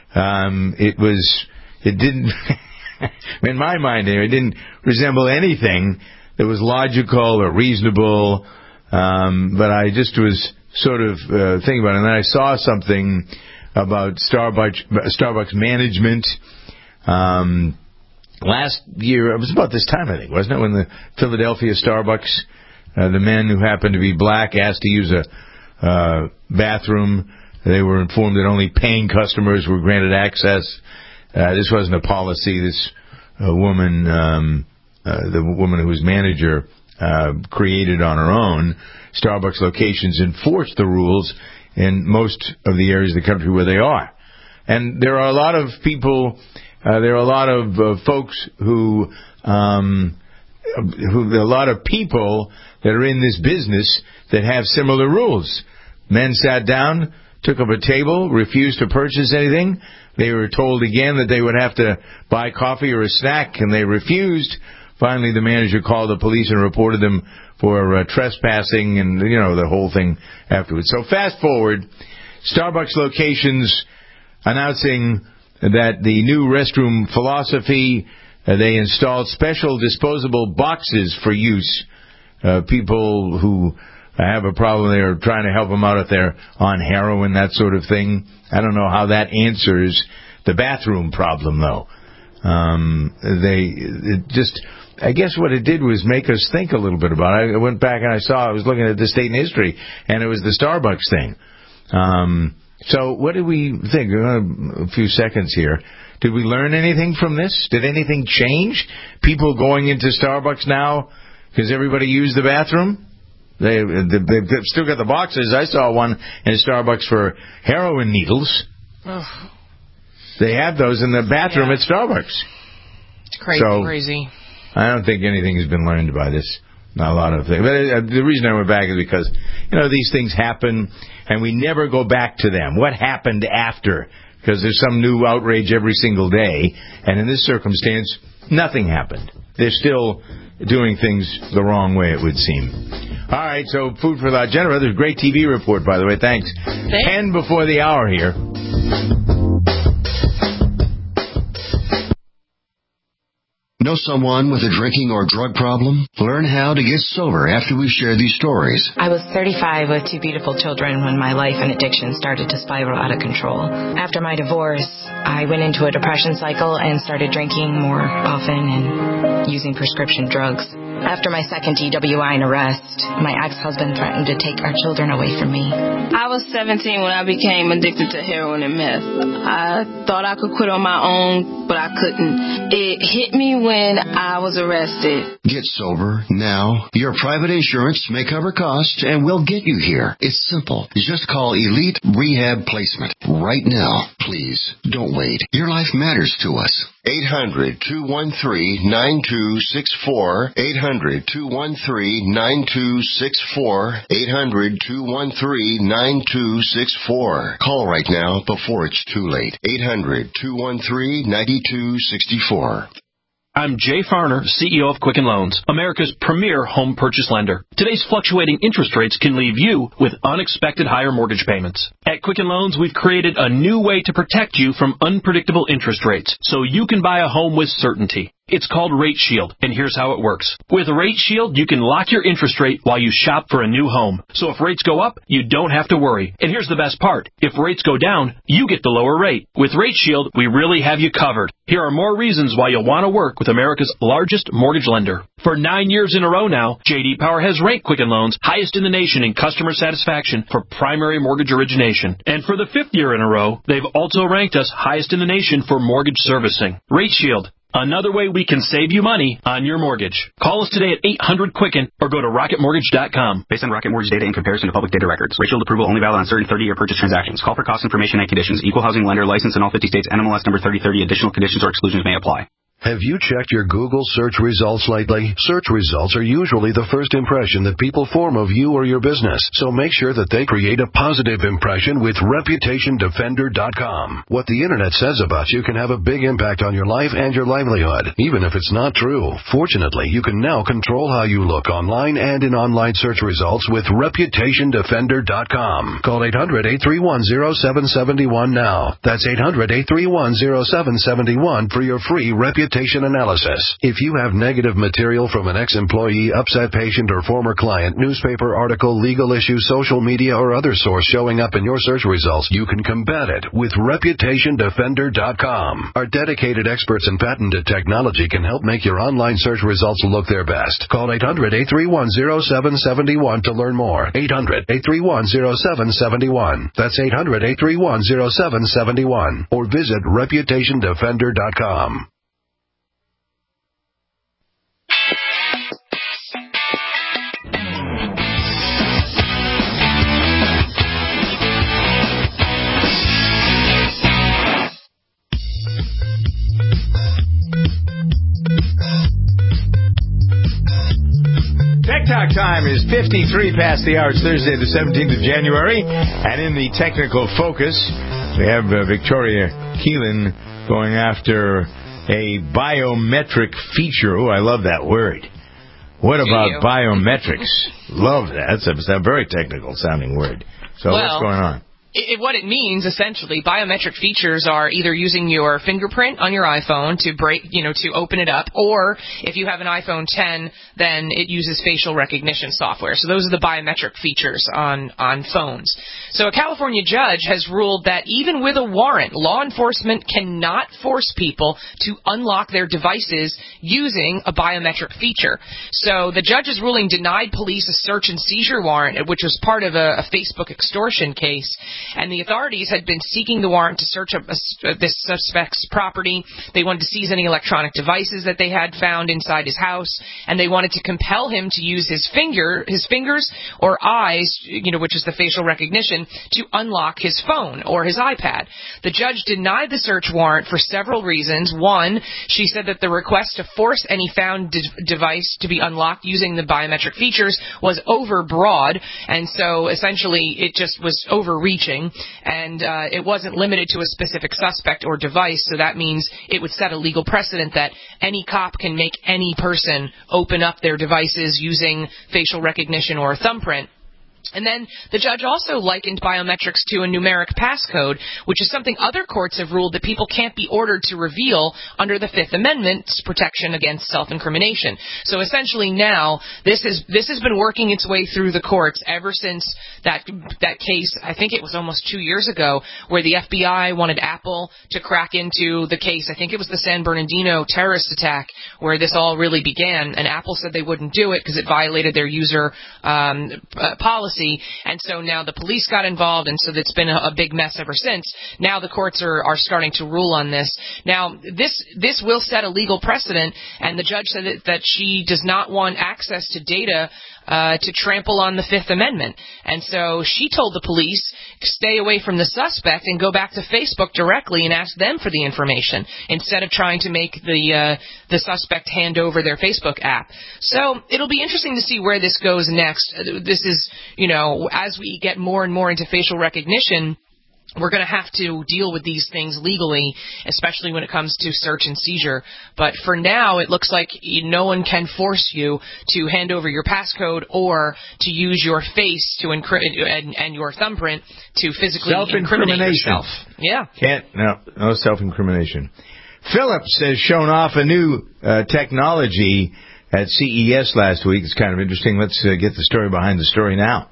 um, it was, it didn't, in my mind, it didn't resemble anything that was logical or reasonable, um, but I just was sort of uh, thinking about it, and then I saw something about Starbucks, Starbucks management. Um, last year, it was about this time, I think, wasn't it, when the Philadelphia Starbucks, uh, the men who happened to be black asked to use a uh, bathroom. They were informed that only paying customers were granted access. Uh, this wasn't a policy. This uh, woman, um, uh, the woman who was manager, uh, created on her own. Starbucks locations enforced the rules in most of the areas of the country where they are. And there are a lot of people, uh, there are a lot of uh, folks who, um, who, a lot of people that are in this business that have similar rules. Men sat down, took up a table, refused to purchase anything. They were told again that they would have to buy coffee or a snack, and they refused. Finally, the manager called the police and reported them for uh, trespassing and, you know, the whole thing afterwards. So fast forward, Starbucks locations announcing that the new restroom philosophy, uh, they installed special disposable boxes for use. Uh, people who have a problem, they're trying to help them out if they're on heroin, that sort of thing. I don't know how that answers the bathroom problem, though. Um, they it just, I guess what it did was make us think a little bit about it. I went back and I saw, I was looking at this date in history, and it was the Starbucks thing. Um, so what did we think? Uh, a few seconds here. Did we learn anything from this? Did anything change? People going into Starbucks now because everybody used the bathroom? They, they, they've still got the boxes. I saw one in Starbucks for heroin needles. Ugh. They have those in the bathroom Yeah. at Starbucks. It's crazy, So, crazy. I don't think anything has been learned by this. Not a lot of things. But uh, the reason I went back is because, you know, these things happen, and we never go back to them. What happened after? Because there's some new outrage every single day, and in this circumstance, nothing happened. They're still doing things the wrong way, it would seem. All right, so food for thought. Jennifer, there's a great T V report, by the way. Thanks. Thanks. Ten before the hour here. Know someone with a drinking or drug problem? Learn how to get sober after we share these stories. I was thirty-five with two beautiful children when my life and addiction started to spiral out of control. After my divorce, I went into a depression cycle and started drinking more often and using prescription drugs. After my second D W I and arrest, my ex-husband threatened to take our children away from me. I was seventeen when I became addicted to heroin and meth. I thought I could quit on my own, but I couldn't. It hit me when I was arrested. Get sober now. Your private insurance may cover costs and we'll get you here. It's simple. Just call Elite Rehab Placement right now. Please, don't wait. Your life matters to us. eight hundred, two one three, nine two six four. eight hundred, two one three, nine two six four. eight hundred, two one three, nine two six four. Call right now before it's too late. eight hundred, two one three, nine two six four. I'm Jay Farner, C E O of Quicken Loans, America's premier home purchase lender. Today's fluctuating interest rates can leave you with unexpected higher mortgage payments. At Quicken Loans, we've created a new way to protect you from unpredictable interest rates so you can buy a home with certainty. It's called Rate Shield, and here's how it works. With Rate Shield, you can lock your interest rate while you shop for a new home. So if rates go up, you don't have to worry. And here's the best part. If rates go down, you get the lower rate. With Rate Shield, we really have you covered. Here are more reasons why you'll want to work with America's largest mortgage lender. For nine years in a row now, J D Power has ranked Quicken Loans highest in the nation in customer satisfaction for primary mortgage origination. And for the fifth year in a row, they've also ranked us highest in the nation for mortgage servicing. Rate Shield. Another way we can save you money on your mortgage. Call us today at eight hundred Quicken or go to rocket mortgage dot com. Based on Rocket Mortgage data in comparison to public data records. Rate Shield approval only valid on certain thirty-year purchase transactions. Call for cost information and conditions. Equal housing lender license in all fifty states. N M L S number thirty thirty. Additional conditions or exclusions may apply. Have you checked your Google search results lately? Search results are usually the first impression that people form of you or your business, so make sure that they create a positive impression with reputation defender dot com. What the internet says about you can have a big impact on your life and your livelihood, even if it's not true. Fortunately, you can now control how you look online and in online search results with reputation defender dot com. Call eight hundred, eight three one, zero seven seven one now. That's eight hundred, eight three one, zero seven seven one for your free reputation analysis. If you have negative material from an ex-employee, upset patient, or former client, newspaper article, legal issue, social media, or other source showing up in your search results, you can combat it with reputation defender dot com. Our dedicated experts in patented technology can help make your online search results look their best. Call eight hundred, eight three one, zero seven seven one to learn more. eight hundred, eight three one, zero seven seven one. That's eight hundred, eight three one, zero seven seven one. Or visit reputation defender dot com. TikTok time is fifty-three past the hour. It's Thursday, the seventeenth of January. And in the technical focus, we have uh, Victoria Keelan going after a biometric feature. Oh, I love that word. What Do about you? biometrics? Love that. It's a, it's a very technical sounding word. So Well, what's going on? It, what it means, essentially, biometric features are either using your fingerprint on your iPhone to break, you know, to open it up, or if you have an iPhone ten, then it uses facial recognition software. So those are the biometric features on, on phones. So a California judge has ruled that even with a warrant, law enforcement cannot force people to unlock their devices using a biometric feature. So the judge's ruling denied police a search and seizure warrant, which was part of a, a Facebook extortion case. And the authorities had been seeking the warrant to search a, a, this suspect's property. They wanted to seize any electronic devices that they had found inside his house, and they wanted to compel him to use his finger, his fingers or eyes, you know, which is the facial recognition, to unlock his phone or his iPad. The judge denied the search warrant for several reasons. One, she said that the request to force any found de- device to be unlocked using the biometric features was overbroad, and so essentially it just was overreaching. searching, and uh, it wasn't limited to a specific suspect or device, so that means it would set a legal precedent that any cop can make any person open up their devices using facial recognition or a thumbprint. And then the judge also likened biometrics to a numeric passcode, which is something other courts have ruled that people can't be ordered to reveal under the Fifth Amendment's protection against self-incrimination. So essentially now, this is this has been working its way through the courts ever since that that case, I think it was almost two years ago, where the F B I wanted Apple to crack into the case. I think it was the San Bernardino terrorist attack where this all really began, and Apple said they wouldn't do it because it violated their user um, uh, policy. And so now the police got involved, and so it's been a, a big mess ever since. Now the courts are, are starting to rule on this. Now, this this will set a legal precedent, and the judge said that, that she does not want access to data uh, to trample on the Fifth Amendment. And so she told the police, stay away from the suspect and go back to Facebook directly and ask them for the information instead of trying to make the uh, the suspect hand over their Facebook app. So it'll be interesting to see where this goes next. This is, you know, as we get more and more into facial recognition, we're going to have to deal with these things legally, especially when it comes to search and seizure. But for now, it looks like no one can force you to hand over your passcode or to use your face to encrypt and, and your thumbprint to physically incriminate yourself. Yeah. Can't, no, no self-incrimination. Philips has shown off a new uh, technology at C E S last week. It's kind of interesting. Let's uh, get the story behind the story now.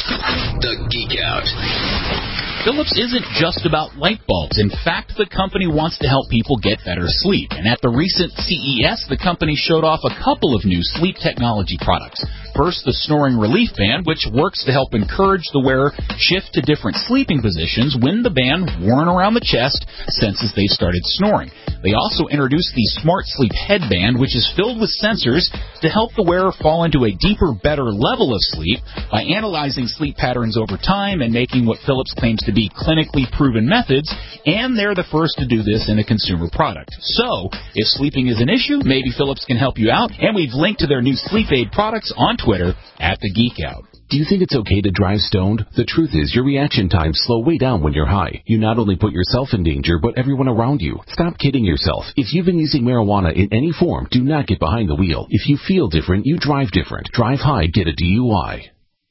The Geek Out. Philips isn't just about light bulbs. In fact, the company wants to help people get better sleep. And at the recent C E S, the company showed off a couple of new sleep technology products. First, the Snoring Relief Band, which works to help encourage the wearer shift to different sleeping positions when the band, worn around the chest, senses they've started snoring. They also introduced the Smart Sleep Headband, which is filled with sensors to help the wearer fall into a deeper, better level of sleep by analyzing sleep patterns over time and making what Philips claims to be clinically proven methods, and they're the first to do this in a consumer product. So, if sleeping is an issue, maybe Philips can help you out, and we've linked to their new sleep aid products on Twitter at The Geek Out. Do you think it's okay to drive stoned? The truth is, your reaction times slow way down when you're high. You not only put yourself in danger, but everyone around you. Stop kidding yourself. If you've been using marijuana in any form, do not get behind the wheel. If you feel different, you drive different. Drive high, get a D U I.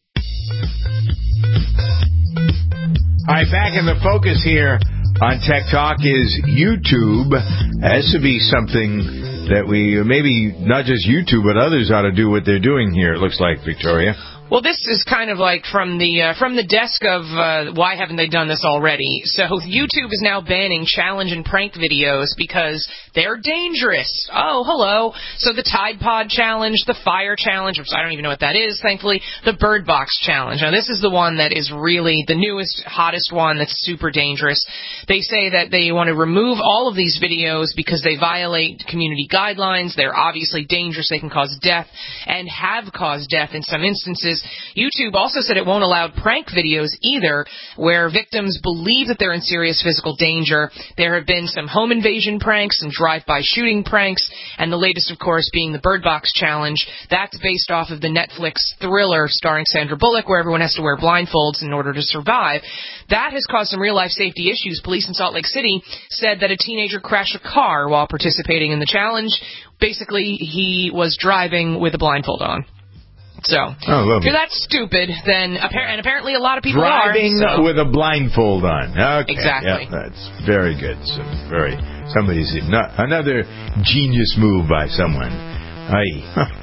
All right, back in the focus here on Tech Talk is YouTube. Has to be something that we, maybe not just YouTube, but others ought to do what they're doing here, it looks like, Victoria. Well, this is kind of like from the uh, from the desk of uh, why haven't they done this already? So YouTube is now banning challenge and prank videos because they're dangerous. Oh, hello. So the Tide Pod Challenge, the Fire Challenge, which I don't even know what that is, thankfully, the Bird Box Challenge. Now, this is the one that is really the newest, hottest one that's super dangerous. They say that they want to remove all of these videos because they violate community guidelines. They're obviously dangerous. They can cause death and have caused death in some instances. YouTube also said it won't allow prank videos either, where victims believe that they're in serious physical danger. There have been some home invasion pranks, some drive-by shooting pranks, and the latest, of course, being the Bird Box Challenge. That's based off of the Netflix thriller starring Sandra Bullock, where everyone has to wear blindfolds in order to survive. That has caused some real-life safety issues. Police in Salt Lake City said that a teenager crashed a car while participating in the challenge. Basically, he was driving with a blindfold on. So, oh, if you're that stupid, then appar- and apparently a lot of people Driving are. Driving so. with a blindfold on. Okay. Exactly. Yeah, that's very good. So very somebody's not, another genius move by someone. Aye.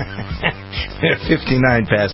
fifty-nine past.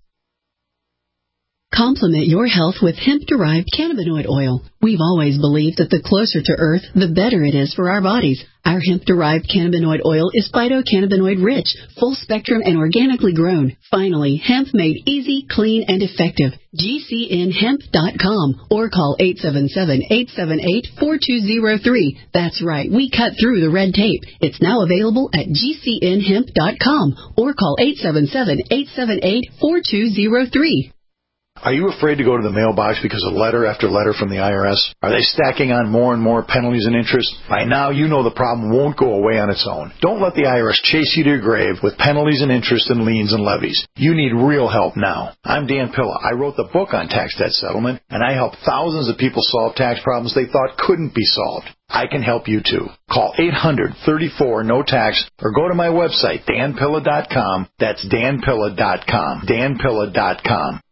Complement your health with hemp-derived cannabinoid oil. We've always believed that the closer to Earth, the better it is for our bodies. Our hemp-derived cannabinoid oil is phytocannabinoid-rich, full-spectrum, and organically grown. Finally, hemp made easy, clean, and effective. G C N hemp dot com or call eight seven seven, eight seven eight, four two zero three. That's right, we cut through the red tape. It's now available at G C N hemp dot com or call eight seven seven, eight seven eight, four two zero three. Are you afraid to go to the mailbox because of letter after letter from the I R S? Are they stacking on more and more penalties and interest? By now, you know the problem won't go away on its own. Don't let the I R S chase you to your grave with penalties and interest and liens and levies. You need real help now. I'm Dan Pilla. I wrote the book on tax debt settlement, and I help thousands of people solve tax problems they thought couldn't be solved. I can help you too. Call eight hundred, thirty-four, no tax or go to my website, dan pilla dot com. That's dan pilla dot com. dan pilla dot com.